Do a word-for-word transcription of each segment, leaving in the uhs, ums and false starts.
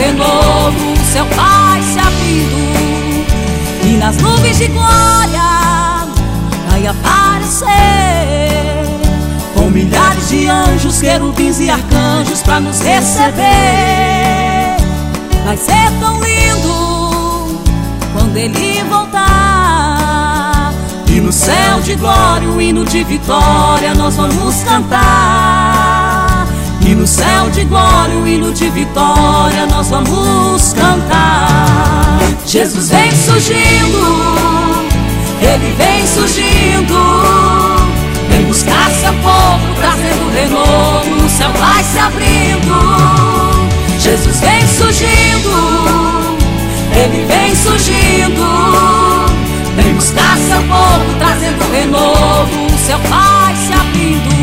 renovo, o céu vai se abrindo, e nas nuvens de glória vai aparecer, com milhares de anjos, querubins e arcanjos pra nos receber. Vai ser tão lindo quando Ele voltar, e no céu de glória o hino de vitória nós vamos cantar. E no céu de glória o hino de vitória nós vamos cantar. Jesus vem surgindo, Ele vem surgindo, vem buscar seu povo trazendo renovo, o céu vai se abrindo. Jesus vem surgindo, Ele vem surgindo, vem buscar seu povo trazendo renovo, o céu vai se abrindo.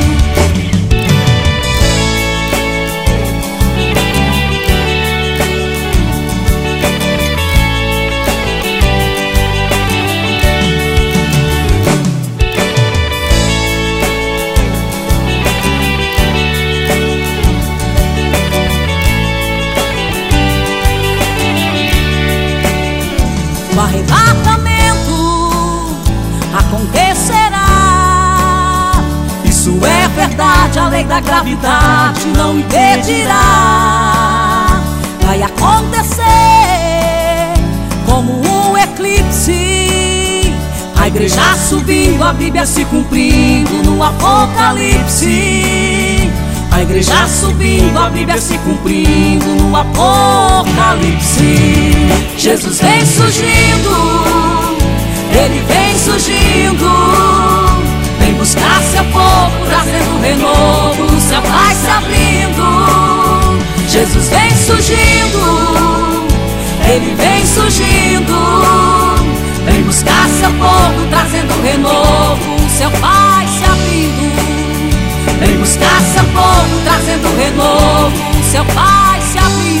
O arrebatamento acontecerá, isso é verdade, a lei da gravidade não impedirá. Vai acontecer como um eclipse, a igreja subindo, a Bíblia se cumprindo no Apocalipse. A igreja subindo, a Bíblia se cumprindo no Apocalipse. Jesus vem surgindo, Ele vem surgindo, vem buscar seu povo trazendo renovo, o céu vai se abrindo. Jesus vem surgindo, Ele vem surgindo, vem buscar seu povo trazendo renovo, o céu vai se abrindo. Vem buscar seu povo trazendo renovo, o céu vai se abrir.